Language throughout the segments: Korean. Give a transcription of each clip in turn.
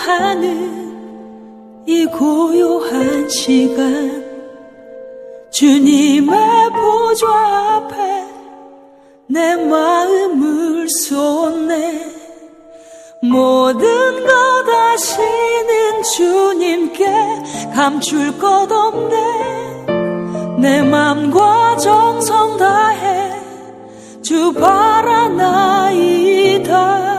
기도하는 이 고요한 시간, 주님의 보좌 앞에 내 마음을 쏟네. 모든 것 아시는 주님께 감출 것 없네. 내 맘과 정성 다해 주 바라나이다.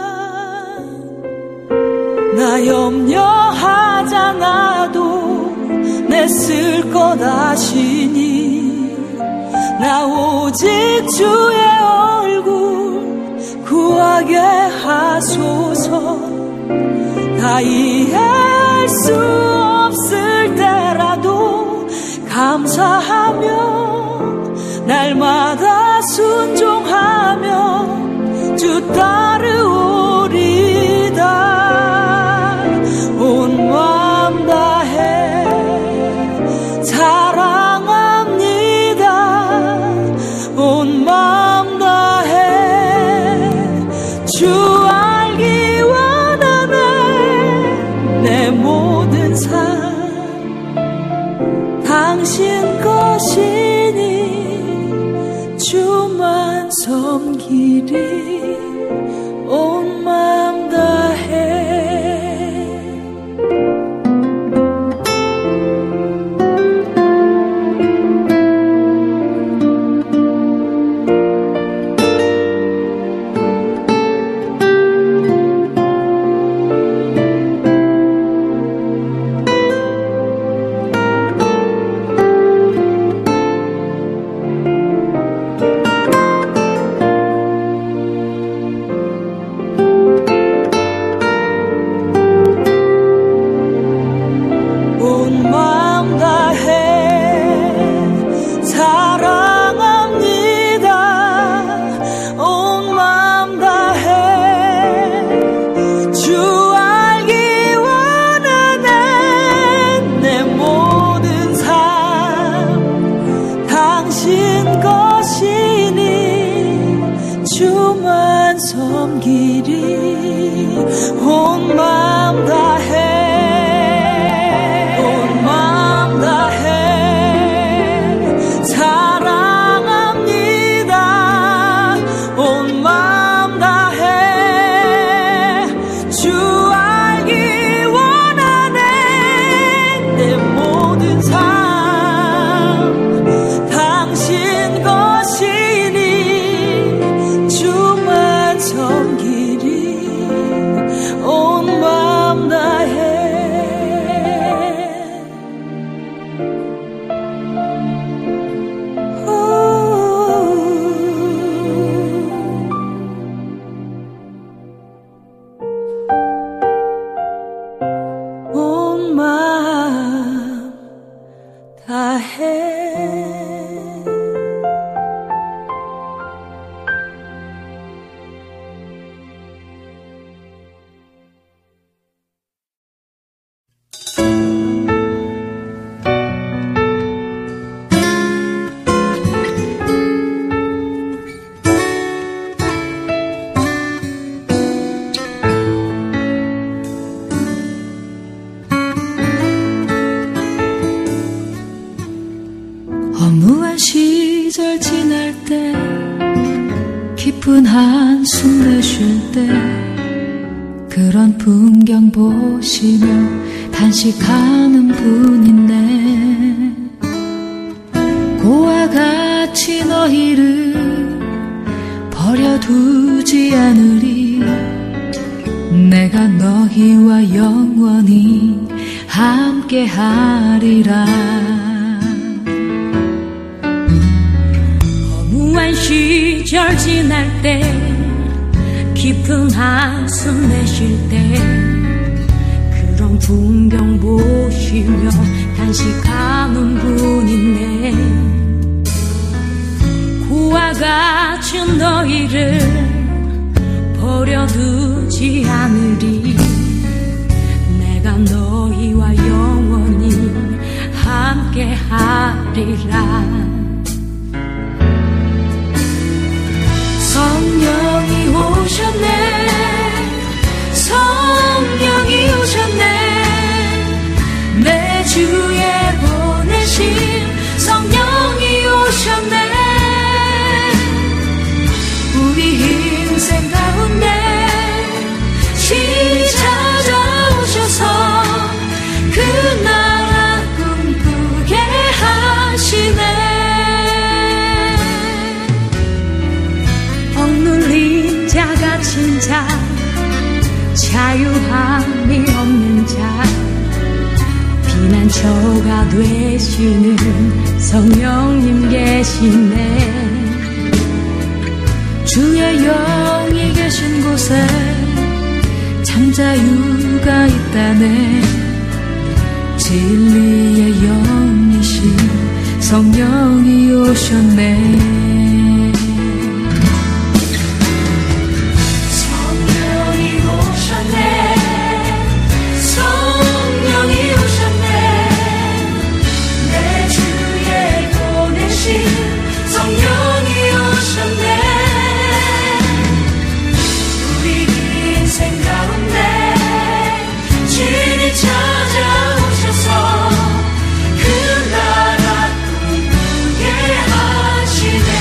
나 염려하지 않아도 내 쓸 것 아시니, 나 오직 주의 얼굴 구하게 하소서. 다 이해할 수 없을 때라도 감사하며 날마다 순종하며 주 따르오리다. 온 마음 다해 사랑합니다. 온 마음 다해 주 알기 원하네. 내 모든 삶 당신 것이니 주만 섬기리. 온 마음 다해. 허무한 시절 지날 때, 깊은 한숨 내쉴 때, 그런 풍경 보시며 단식하는 분 있네. 고와 같이 너희를 버려두지 않으리. 내가 너희와 영원히 함께하리라. 허무한 시절 지날 때, 깊은 한숨 내쉴 때, 그런 풍경 보시며 단식하는 분 있네. 고와 같은 너희를 버려두지 않으리. 내가 너희와 영원히 함께하리라. 성령이 오셨네. 성령이 오셨네. 마음이 없는 자 피난처가 되시는 성령님 계시네. 주의 영이 계신 곳에 참 자유가 있다네. 진리의 영이신 성령이 오셨네. 찾아오셔서 그 나라 꿈꾸게 하시네.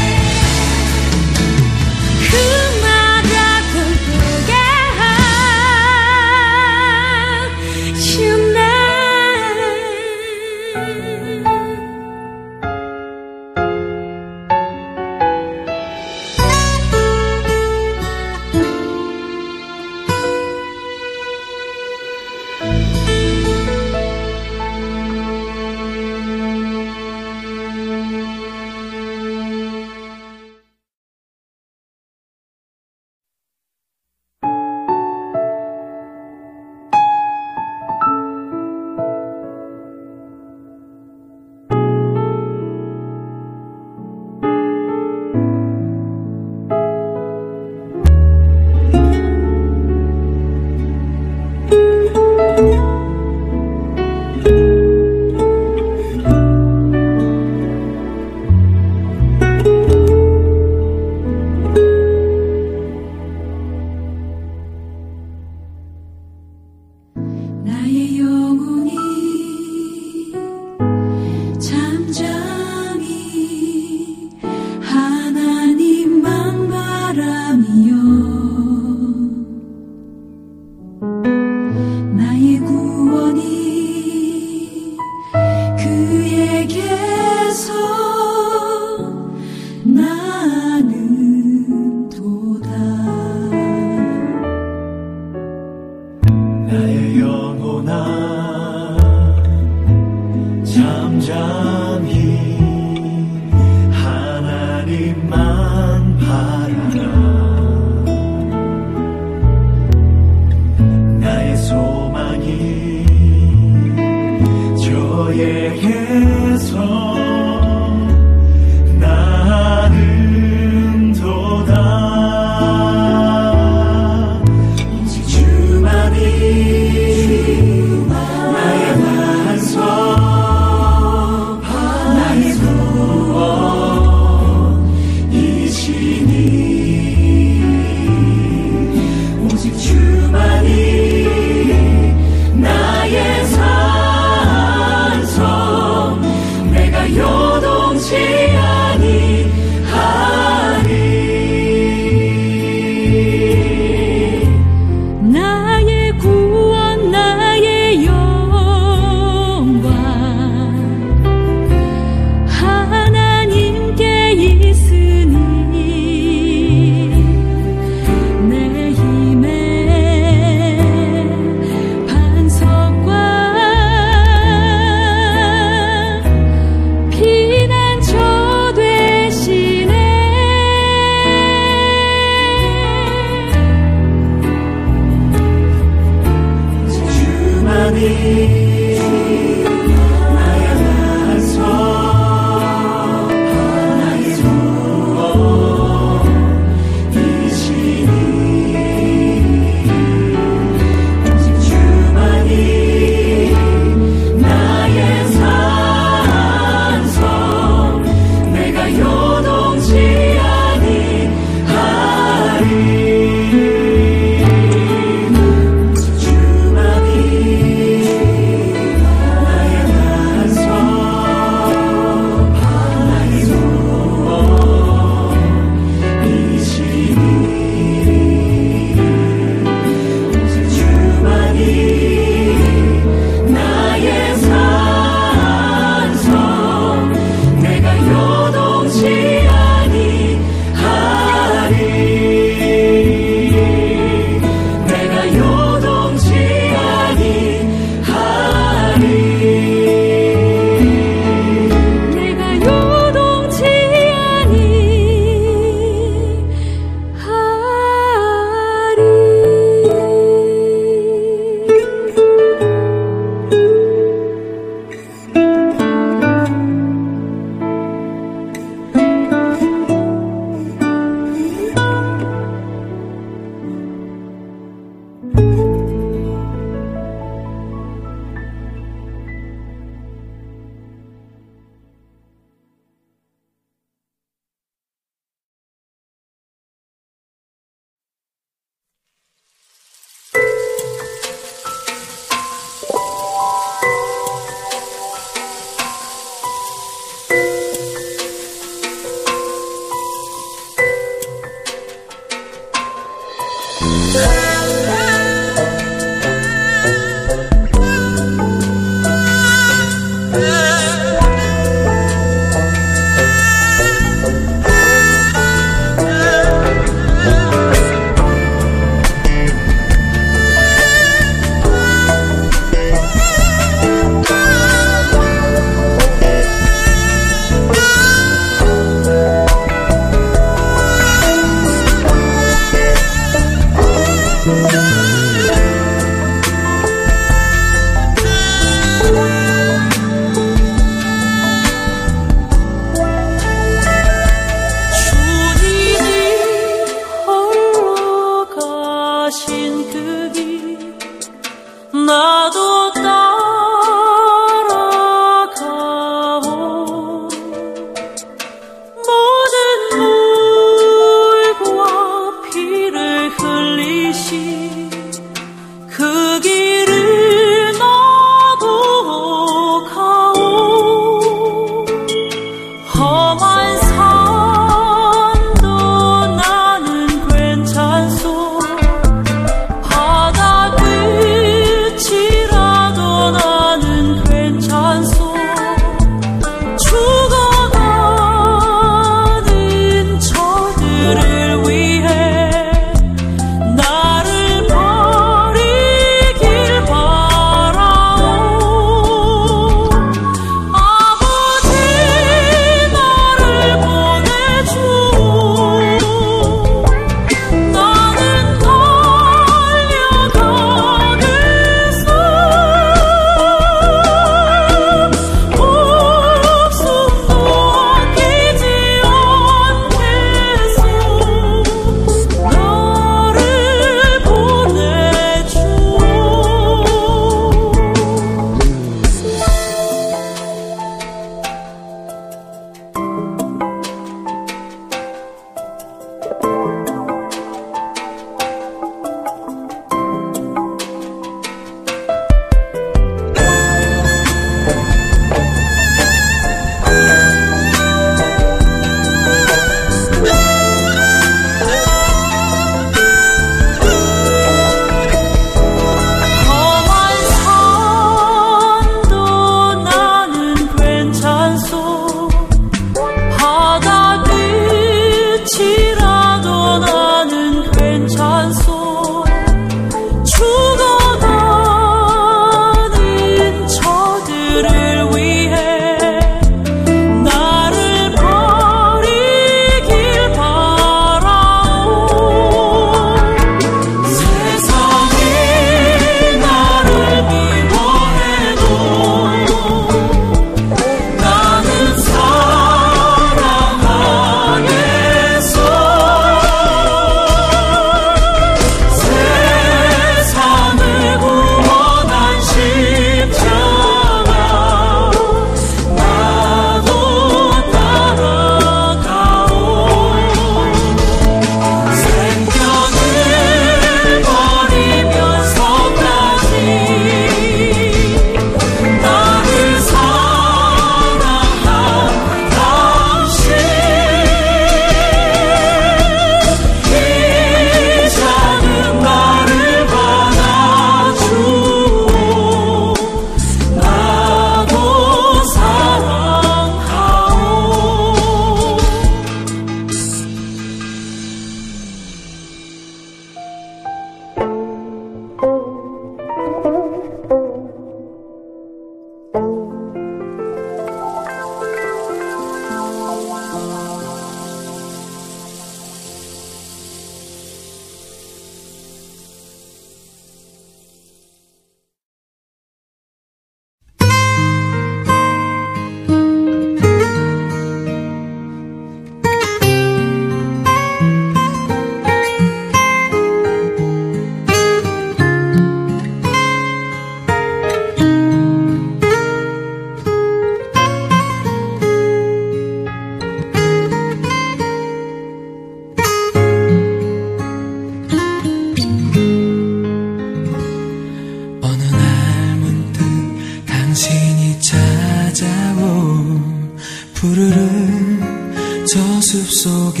푸르른 저 숲속에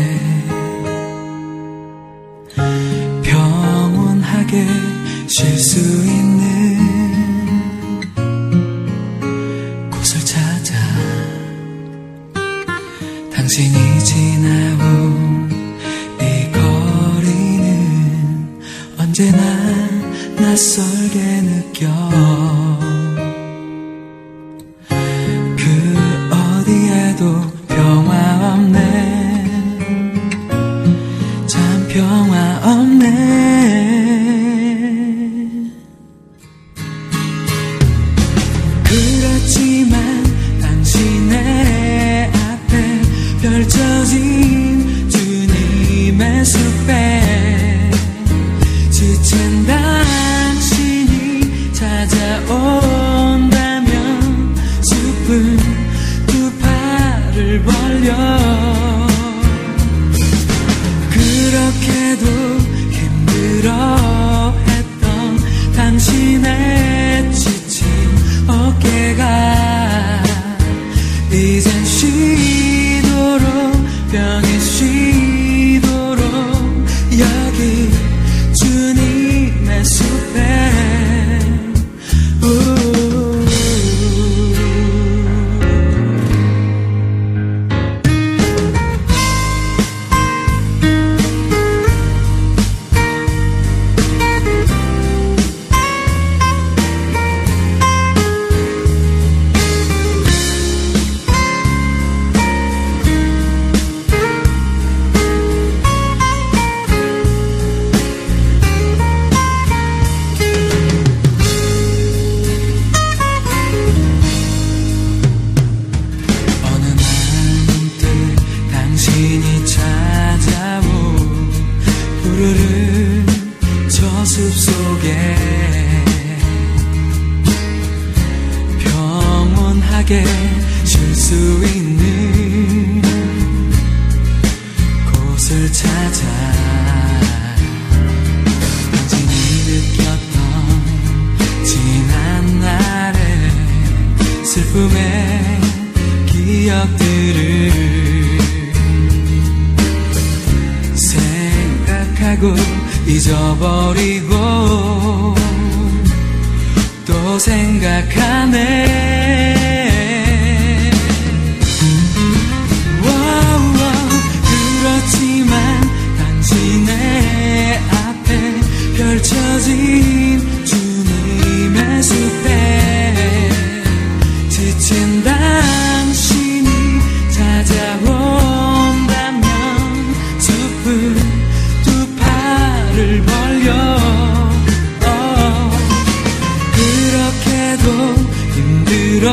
평온하게 쉴 수 있는 곳을 찾아 당신이 지나온 이 거리는 언제나 낯설게 느껴 평화 없네 참 평화 없네 그렇지만 당신의 앞에 펼쳐진 주님의 숲에 지친 당신이 찾아온다면 숲은 벌려 그렇게도 힘들어했던 당신의 지친 어깨가 이젠 쉬 생각하고 잊어버리고 또 생각하네. 그렇지만 당신의 앞에 펼쳐진 주님의 숲에 지친 당신이 찾아온다면 숲은 두 팔을 벌려 그렇게도 힘들어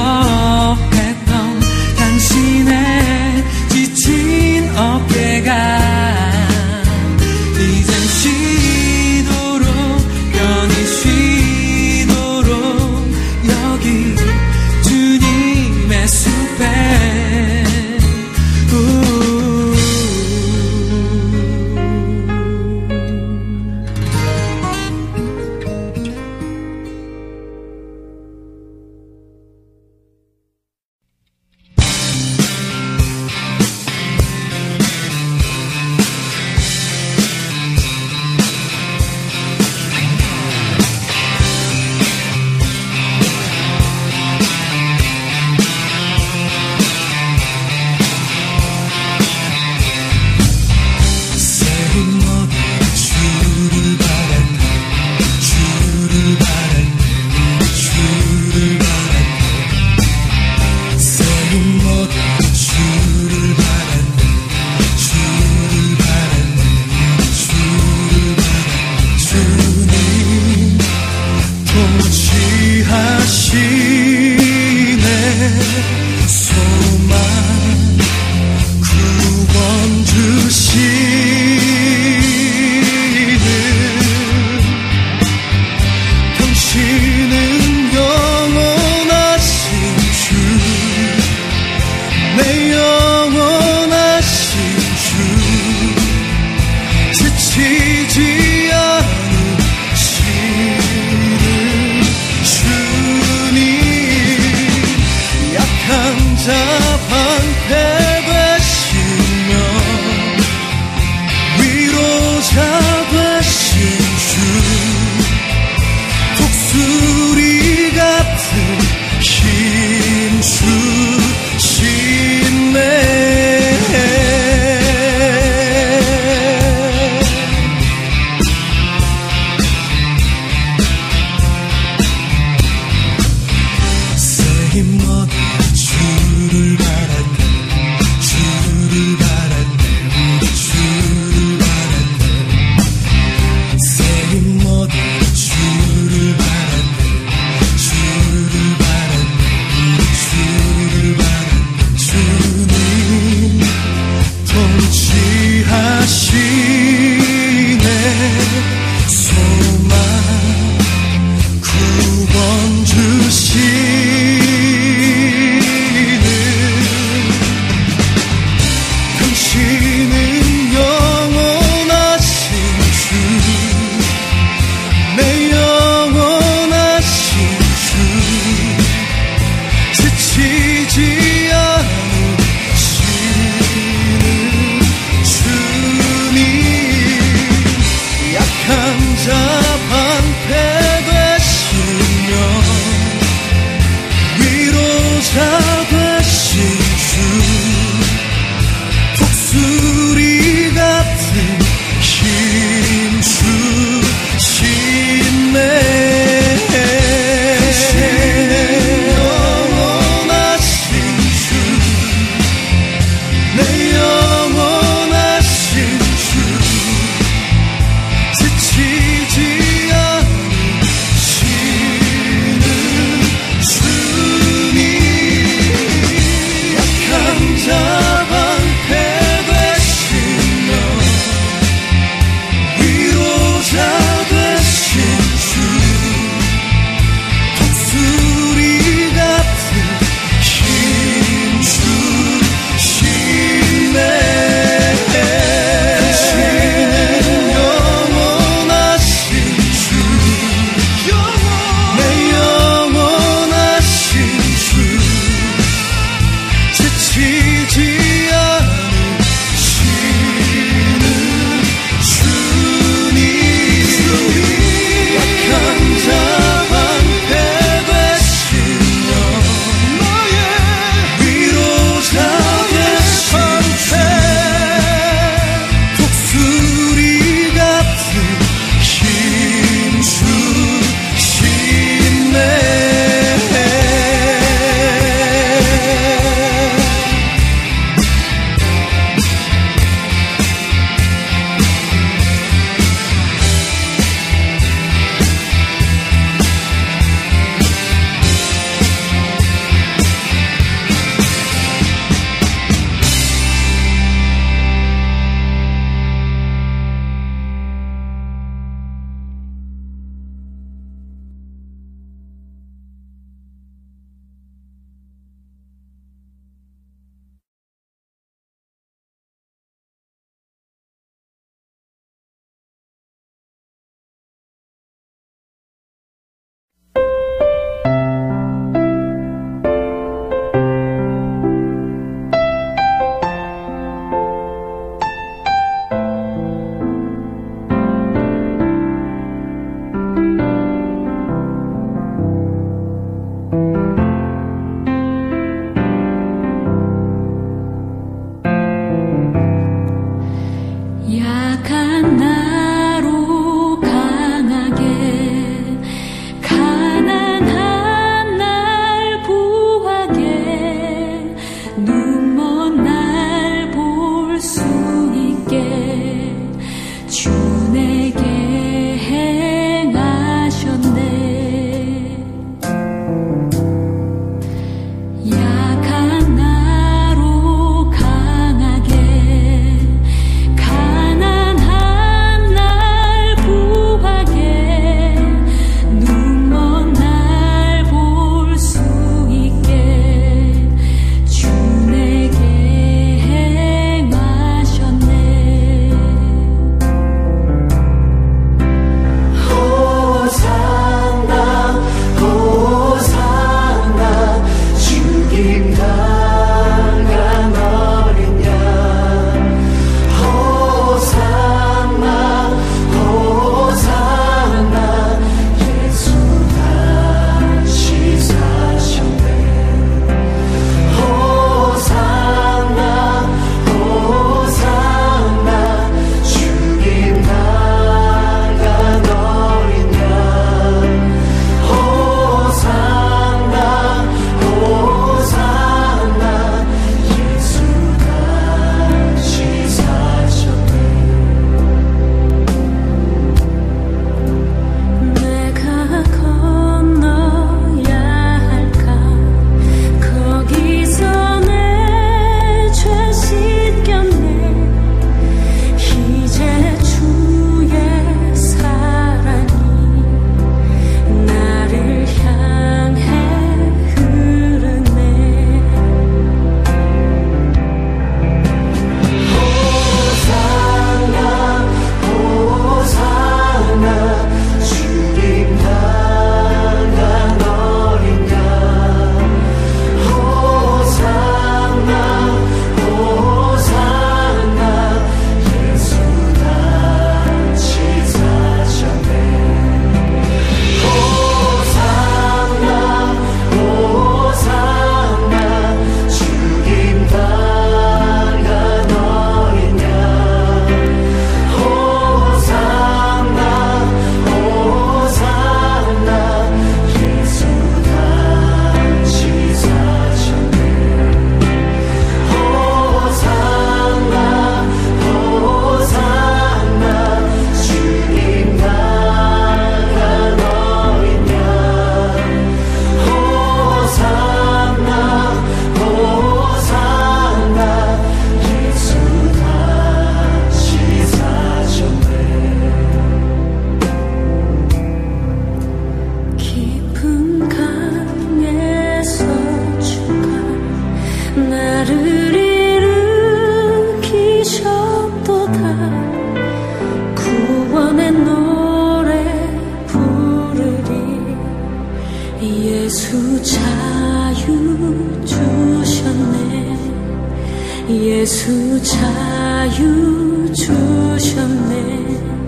예수 자유 주셨네.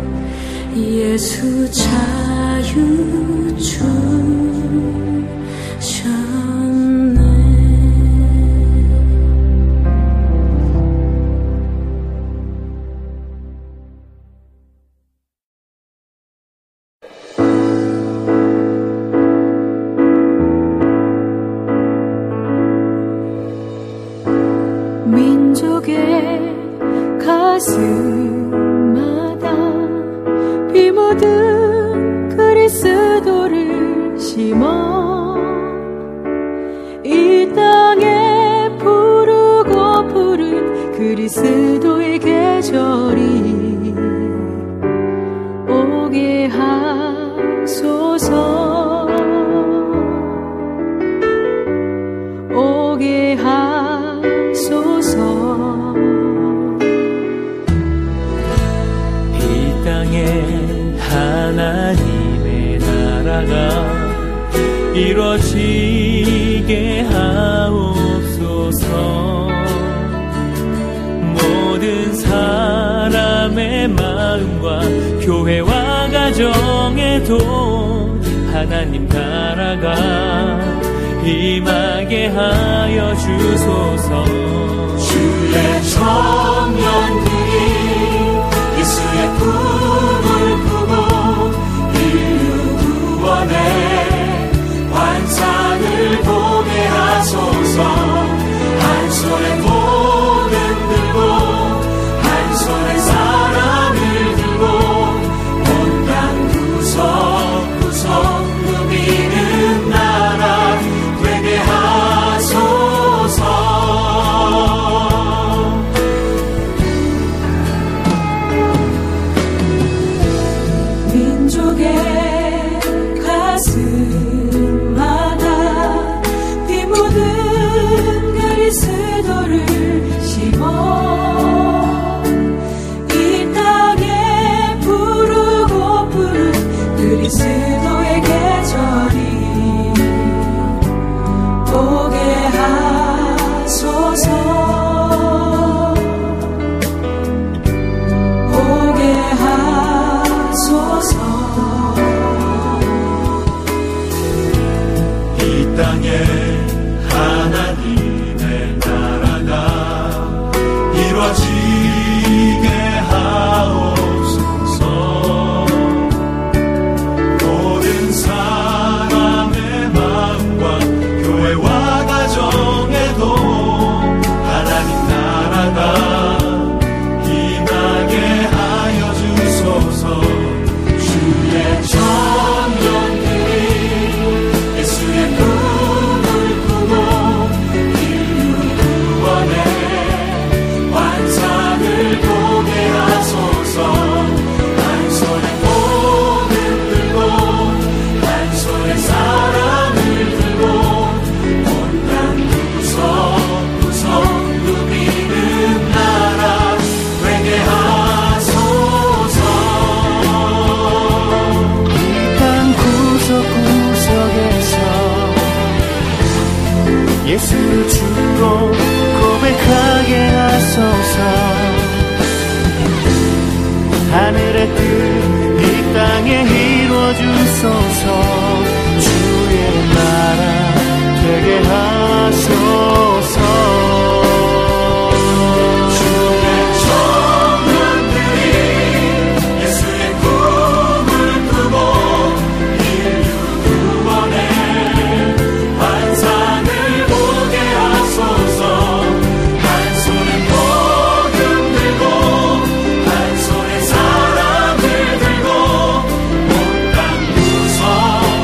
예수 자유 주셨네. 민족의 가슴마다 비 묻은 그리스도를 심어 이 땅에 부르고 부른 그리스도의 계절이 오게 하소서. 오게 하소서. 이 땅에 하나님의 나라가 이루어지게 하옵소서. 모든 사람의 마음과 교회와 가정에도 하나님 나라가 임하게 하여 주소서. 주의 청년들이 예수의 꿈을 꾸고 인류 구원의 환상을 보게 하소서. 한 손에 돈은 들고 한 손에 사람을 들고 온 땅 구석구석 누비는 나라 되게 하소서. 민족의 가슴마다 비 묻은 그리스도를 심어 이 땅에 부르고 부른 그리스도의 계절이 오게 하소서. 오게 하소서. 이 땅에 하나님의 나라가 이루어지게 하옵소서. 모든 사람의 마음과 교회와 가정에도 하나님 나라가 임하게 하여 주소서. 주의 청년들이 예수의 꿈을 꾸고 인류 구원의 환상을 보게 하소서. 한 손에 돈을 들고 한 손에 사람을 들고 온 땅 구석구석 누비는 나라 되게 하소서. 땅 구석구석에서 예수를 주로 고백하게 하소서. 하늘의 뜻 이 땅에 이루어 주소서. 주의 나라 되게 하소서. 주의 청년들이 예수의 꿈을 꾸고 인류 구원의 환상을 보게 하소서. 한 손에 복음 들고 한 손에 사람을 들고 온 땅 구석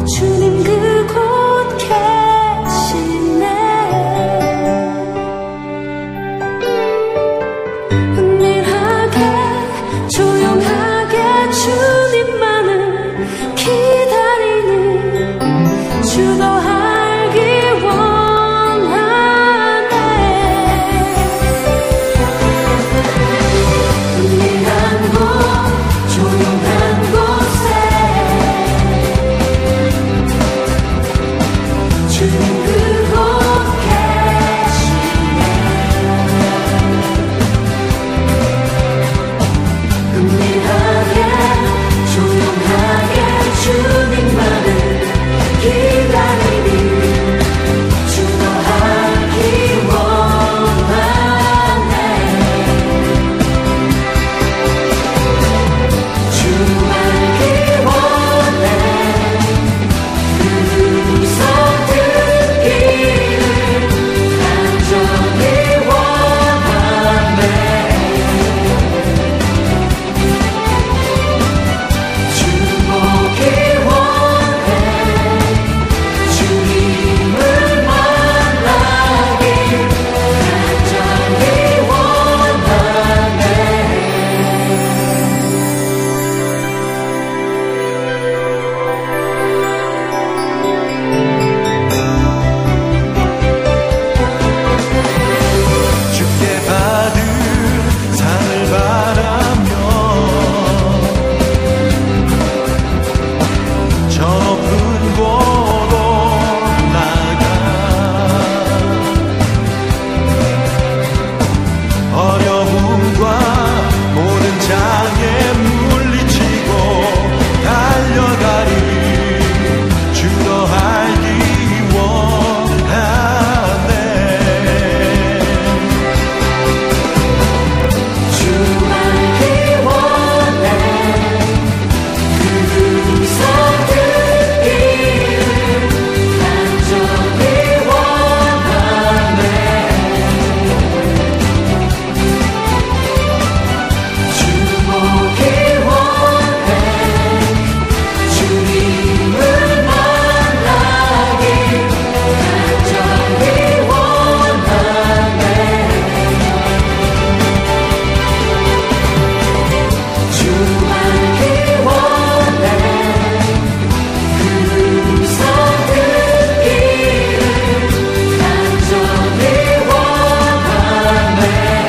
주님 그곳 계시네. 은밀하게 조용하게 주님만을 기다리는 주도 알기 원하네. 은밀한 곳 조용한 곳에 주님 그곳 계시네. 은밀하게 조용하게 주님만을 기다리니 주도 알기 원하네. 주 알기 원해. 그 성 듣기를 간절히 원하네. 주 보기 원해. 주님을 만나길 간절히 원하네. 주께 받을 상을 바라며 저 높은 곳으로 나가 어려움과 모든 장애 물리치고 달려가리 주도 알기 원하네. 주 알기 원해. 그 성 듣기를 간절히 원하네. 주 보기 원해. 주님을 만나길 간절히 원하네. 주 알기 원해. 그 성 듣기를 간절히 원하네.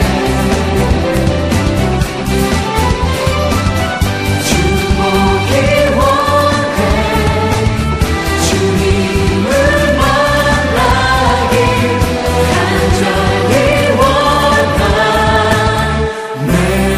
주 보기 원해. 주님을 만나길 간절히 원하네.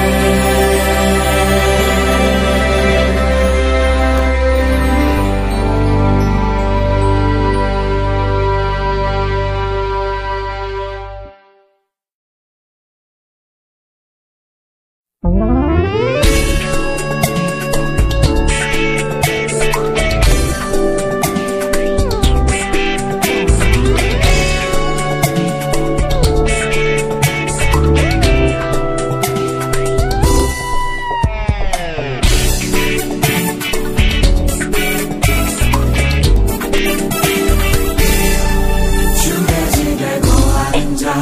주의 집에 거하는 자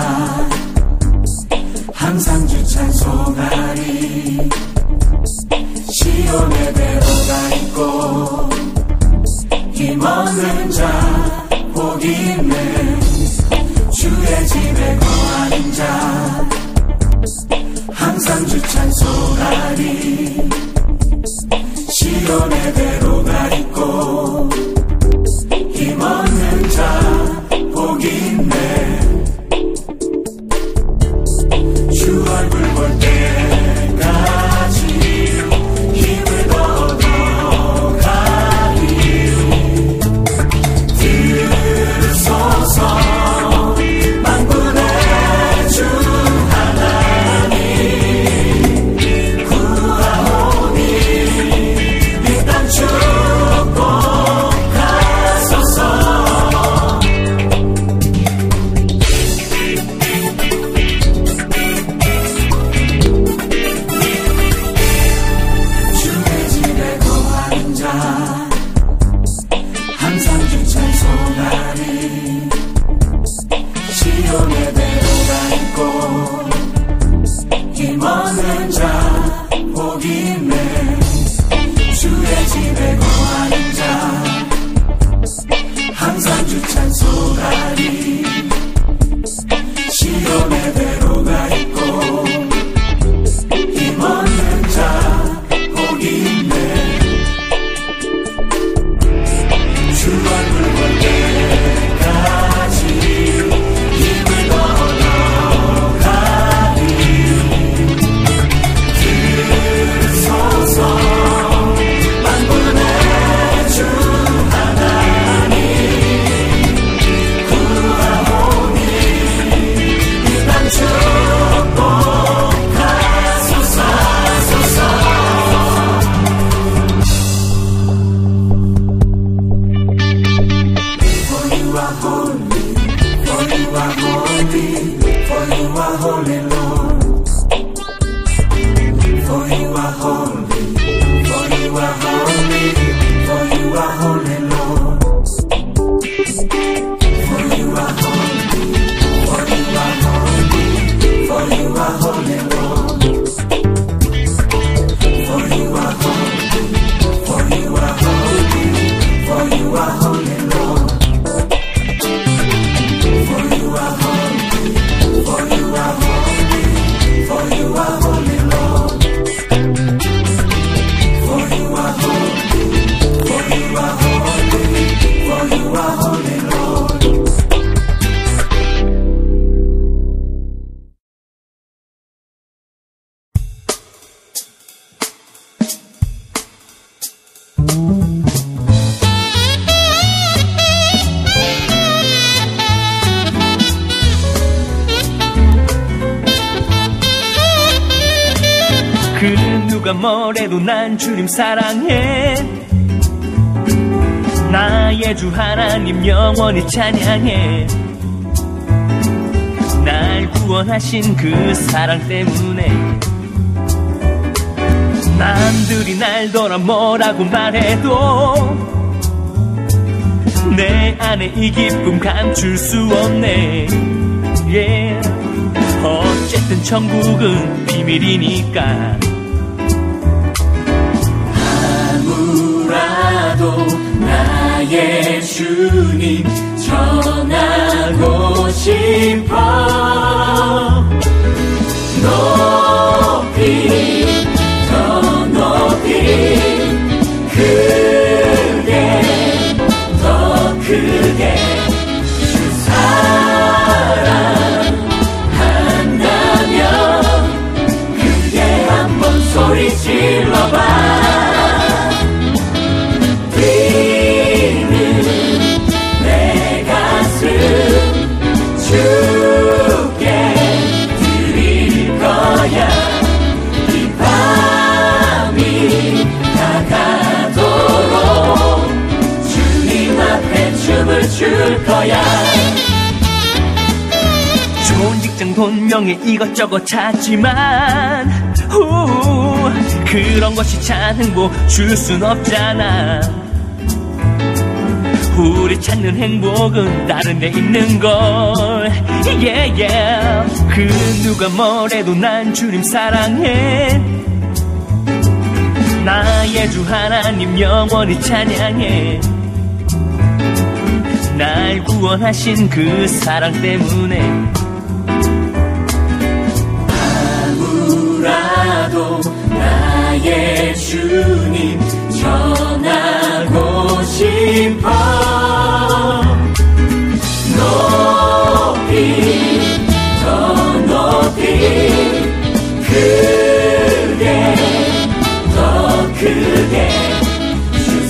항상 주 찬송하리. 시온의 대로가 있고 힘없는 자 복이 있네. 주의 집에 거하는 자 항상 주 찬송하리. 시온의 대로가 있고 힘없는 자 복이 있네. 주 얼굴 볼 때까지 힘을 얻어가리. 들으소서 만군의 주 하나님 구하오니 이 땅 축복 누가 뭐래도 난 주님 사랑해. 나의 주 하나님 영원히 찬양해. 날 구원하신 그 사랑 때문에 남들이 날 돌아 뭐라고 말해도 내 안에 이 기쁨 감출 수 없네. yeah. 어쨌든 천국은 비밀이니까 아무라도 나의 주님 전하고 싶어. 높이 더 높이 크게 더 크게 주 사랑한다면 크게 한번 소리 질러봐. 주께 드릴 거야. 이 밤이 다가도록 주님 앞에 춤을 출 거야. 좋은 직장 돈 명예 이것저것 찾지만 그런 것이 참 행복 줄 순 없잖아. 우리 찾는 행복은 다른 데 있는걸. yeah, yeah. 그 누가 뭐래도 난 주님 사랑해. 나의 주 하나님 영원히 찬양해. 날 구원하신 그 사랑 때문에 아무라도 나의 주님 전하고 싶어. 높이 더 높이 크게 더 크게 주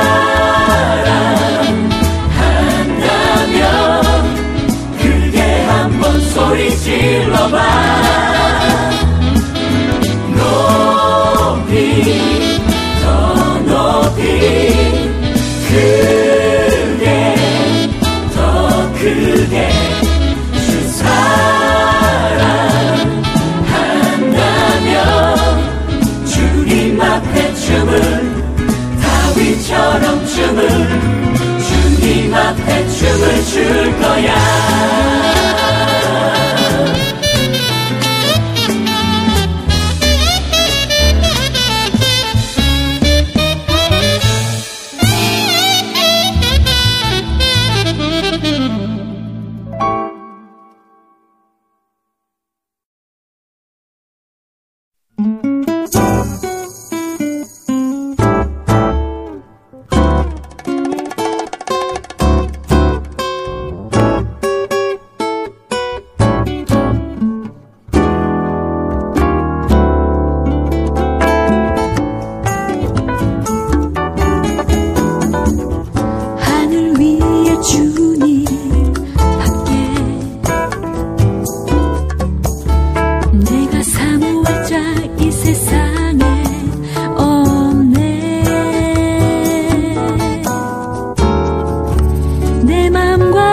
사랑한다면 크게 한번 소리 질러봐. 높이 더 높이 크게 더 크게 주 사랑한다면 주님 앞에 춤을 다윗처럼 춤을 주님 앞에 춤을 출 거야.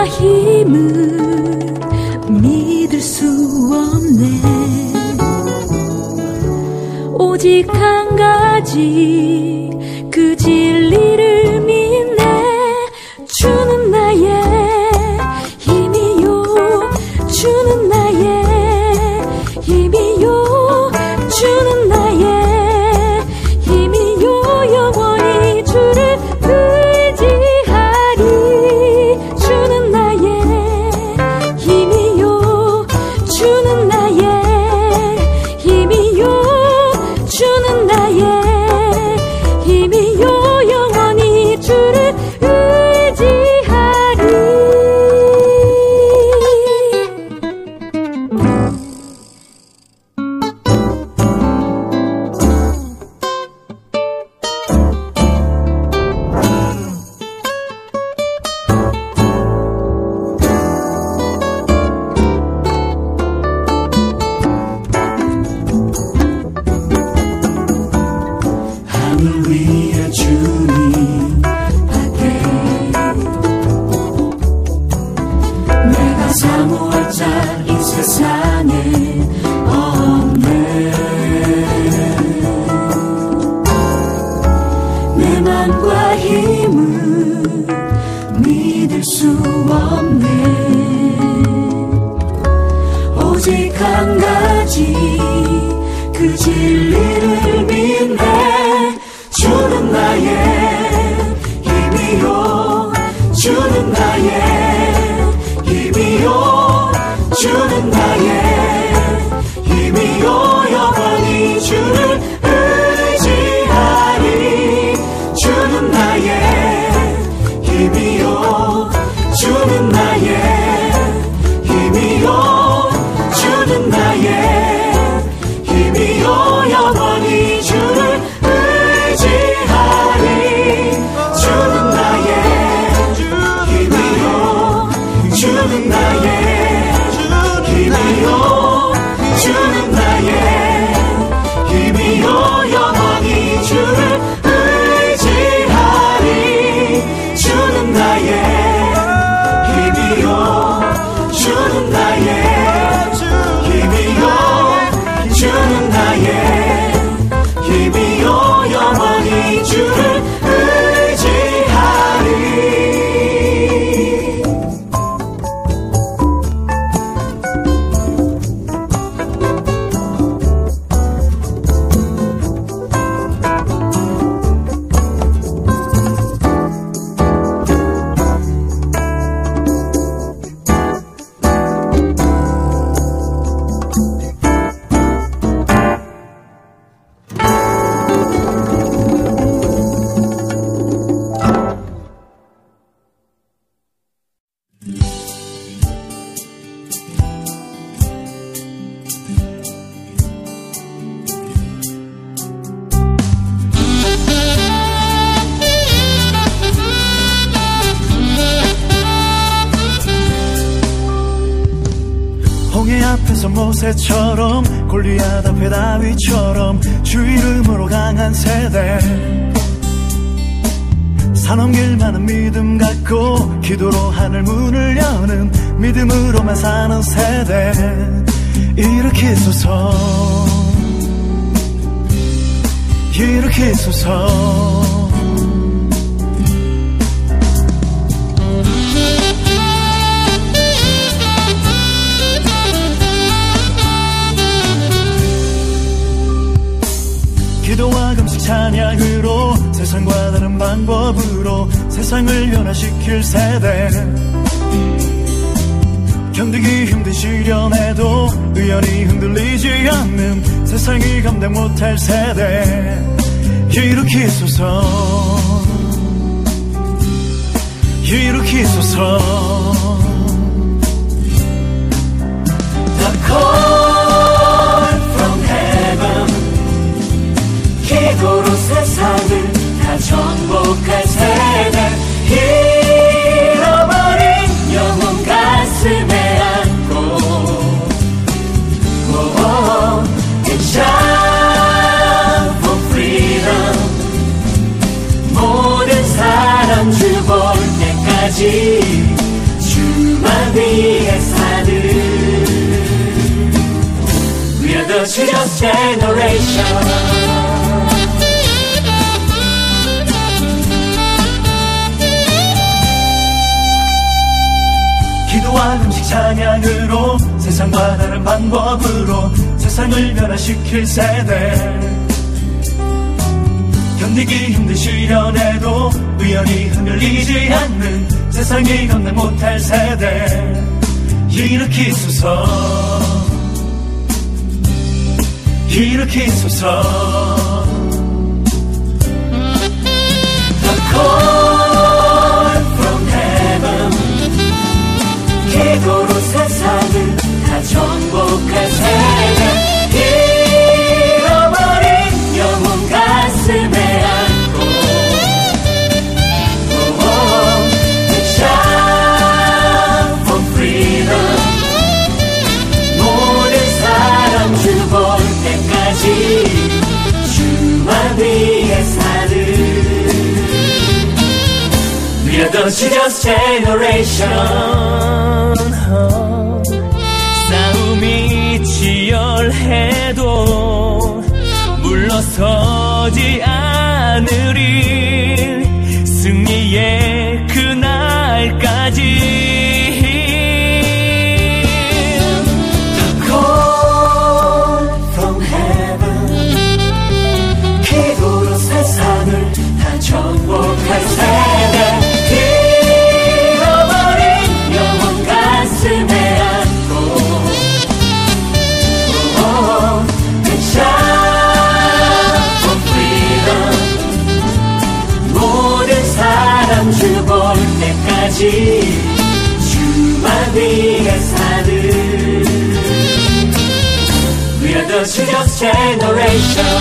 힘은 믿을 수 없네. 오직 한 가지 그 진리를 믿네. 주는 나의 힘이요, 주는 나의 힘이요, 주는 나의 힘이요. 영원히 주를 의지하리. 주는 나의 힘이요, 주는 나의 힘이요, 주는 나의 힘이요. 영원히 주를 의지하리. 하늘 위에 주님 밖에 내가 사모할 자 이 세상에 없네. 내 맘과 힘은 믿을 수 없네. 오직 한 가지 그 진리를 믿네. 주는 나의 힘이요, 주는 나의 힘이요, 주는 나의 힘이요. 영원히 주를 의지하리. 주는 나의 힘이요, 주는 나의 힘이요, 주는 나의 힘이요. 영원히 주를 의지하리. 주는 나의 힘이요, 주는 나의 힘이요, 주는 나의 힘이요. 영원히 주를 의지하리. 주는 나의 힘이요, 주는 나의 힘이요, 주는 나의 힘이요. 영원히 주를 의지하리. 홍해 앞에서 모세처럼 골리앗 앞에 다윗처럼 주 이름으로 강한 세대, 사넘길 만한 믿음 갖고 기도로 하늘 문을 여는 믿음으로만 사는 세대 일으키소서, 일으키소서. 기도와 금식 찬양으로 세상과 다른 방법으로 세상을 변화시킬 세대, 견디기 힘든 시련에도 의연히 흔들리지 않는 세상이 감당 못할 세대 일으키소서, 일으키소서. The call from heaven, 기도로 세상을 다 정복할 세대, 잃어버린 영혼 가슴에 안고 It's time for freedom. 모든 사람 주 볼 때까지 주 주만 위에 사는 We are the Jesus generation. 기도와 음식 찬양으로 세상과 다른 방법으로 세상을 변화시킬 세대 견디기 힘든 시련에도 우연히 흔들리지 않는 세상이 감당 못할 세대 일으키소서 일으키소서 The call from heaven 기도로 세상을 다 정복할 세대 잃어버린 영혼 가슴에 안고 Shout for freedom 모든 사람 죽을 때까지 주만 위에 사는 We are the Jesus generation. 싸움이 치열해도 물러서지 않으리 승리의 그날까지 The call from heaven 기도로 세상을 다 정복할 세대 죽을 때까지 주만 위에 사는 We are the Jesus generation.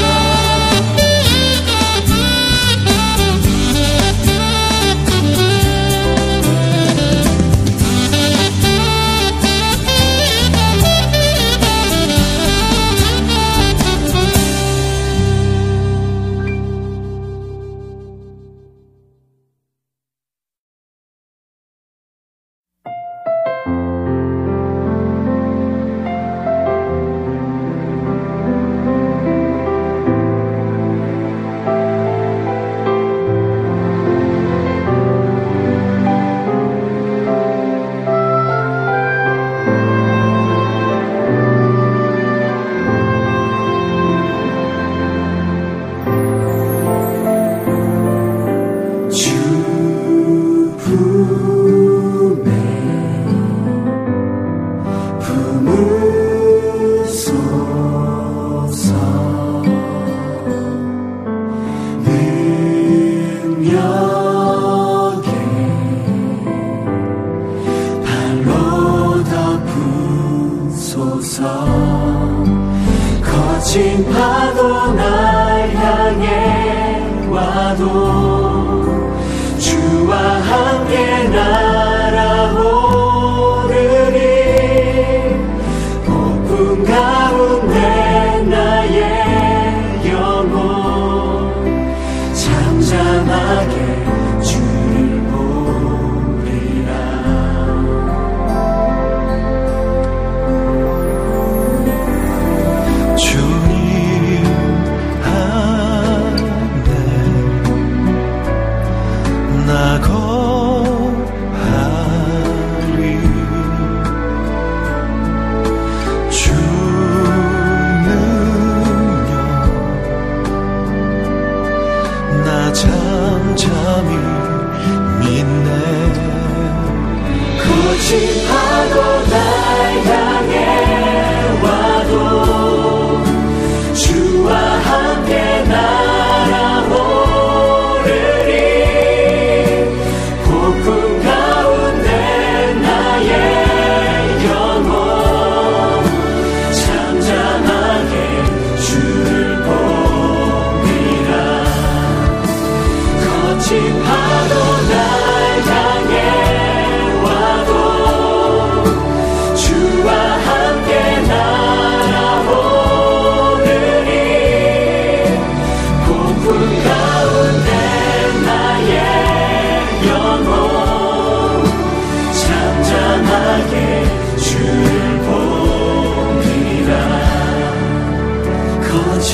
거친 파도 날 향해 와도 주와 함께 날아오르리 폭풍 가운데 나의 영혼 잠잠하게 주를 보리라 주님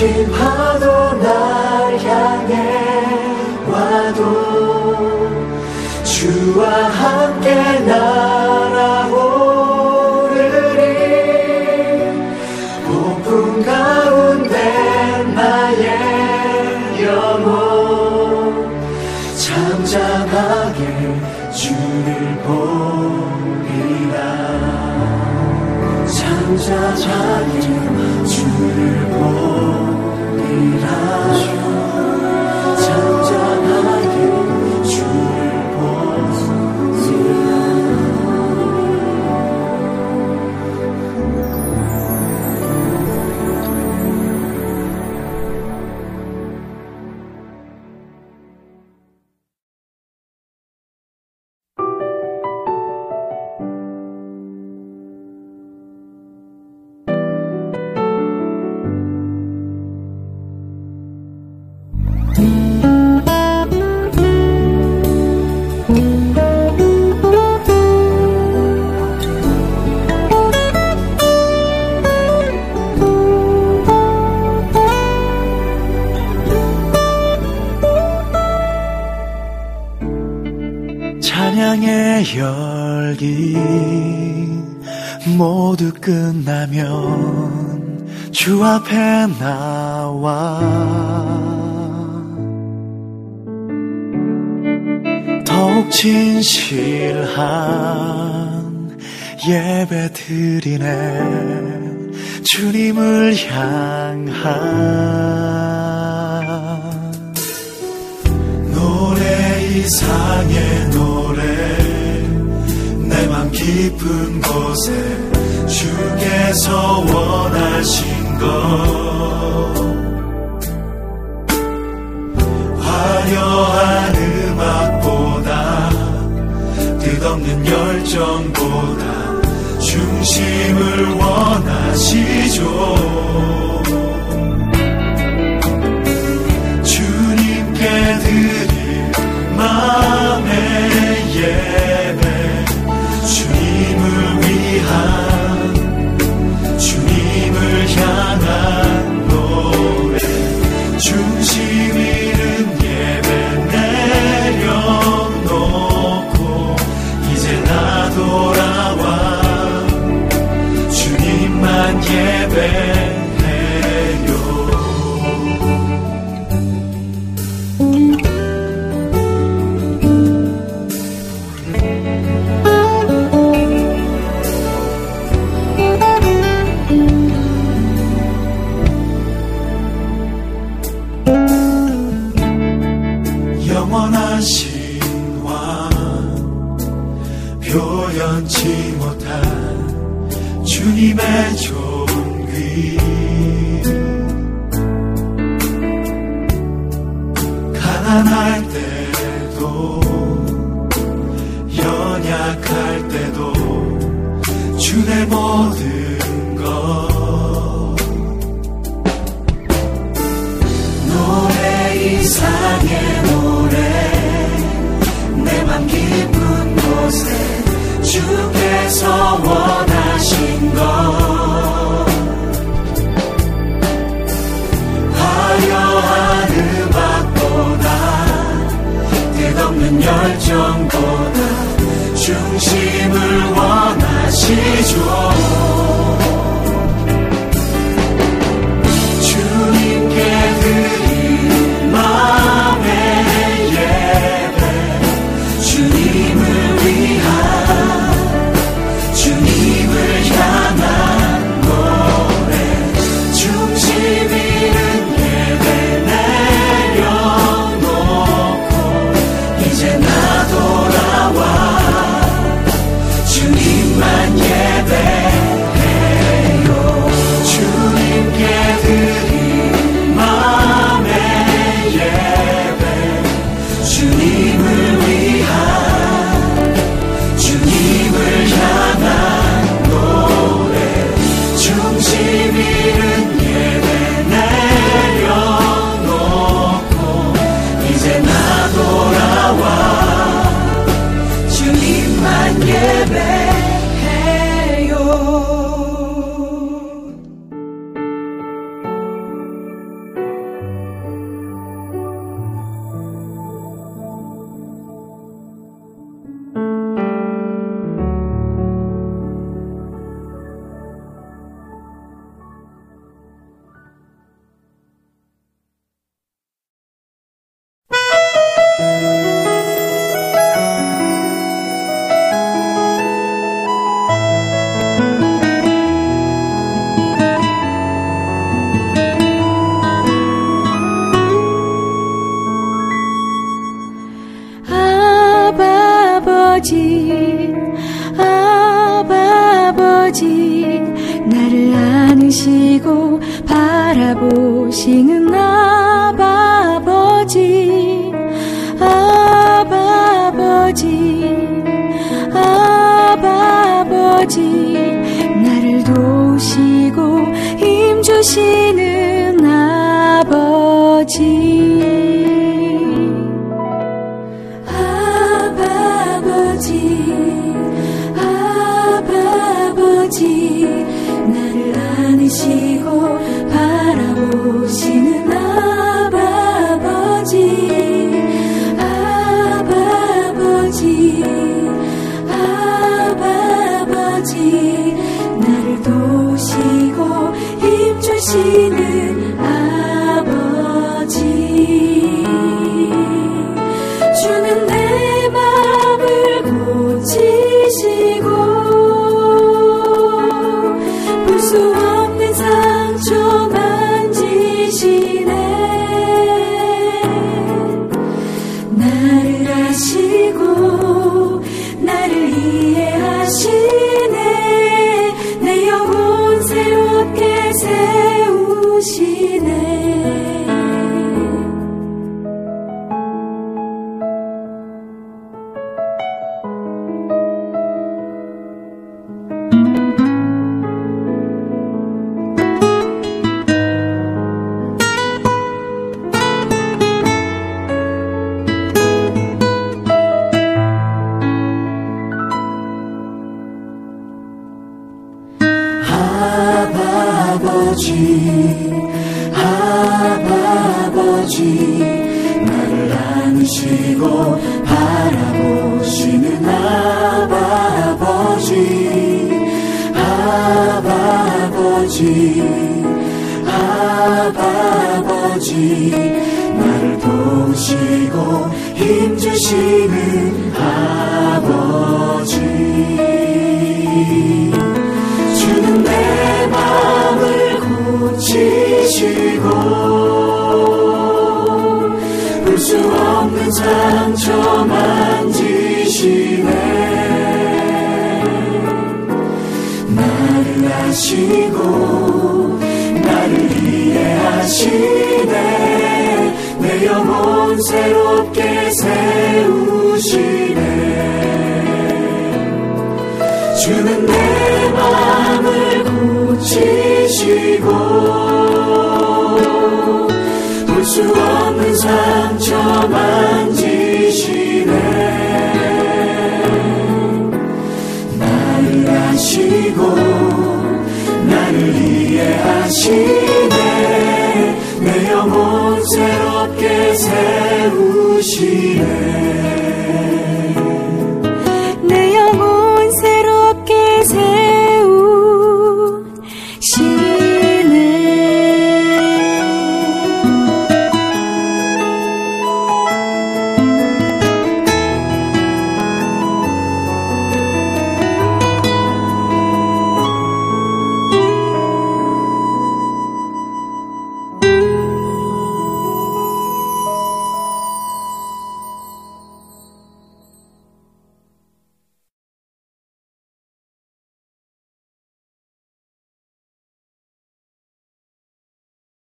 거친 파도 날 향해 와도 주와 함께 날아오르리. 폭풍 가운데 나의 영혼 잠잠하게 주를 보리라. 잠잠하게 주를 보리라. 잠잠하게 주를 보리라. 찬양의 열기 모두 끝나면 주 앞에 나와 더욱 진실한 예배 드리네. 주님을 향한 노래 이상의 노래 내 맘 깊은 곳에 주께서 원하신 것 화려한 음악보다 뜻없는 열정보다 중심을 원하시죠. 주님께 드릴 마음의 예배 주님을 위한 주님을 향한 노래 중심 잃은 예배 내려놓고 이제 나 돌아와 주님만 예배해요. 영원한 신화 표현치 못한 주님의 존귀 가난할 때도 연약할 때도 주의 모든 것 노래 이상의 노래 내 맘 깊은 곳에 주께서 원하신 것 화려한 음악보다 뜻없는 열정보다 중심을 원하시죠. 주님께 드릴 마음의 예배 주님을 위한 주님을 향한 노래 중심 잃은 예배 내려놓고 이제 나 돌아와 주님만 예배해요. 아버지 나를 안으시고 바라보시는 아버지 나를 도우시고 힘주시는 아버지 나를 안으시고 바라보시는 아버지 나를 도우시고 힘주시는 아버지 주는 내 맘을 고치시고 수 없는 상처 만지시네 나를 아시고 나를 이해하시네 내 영혼 새롭게 세우시네 아버지 나를 안으시고 바라보시는 아버지 나를 도우시고 힘주시는 아버지 주는 내 맘을 고치시고 볼 수 없는 상처 만지시네 나를 아시고 나를 이해하시네 내 영혼 새롭게 세우시네 주는 내 맘을 고치시고 볼 수 없는 상처 만지시네 나를 아시고 나를 이해하시네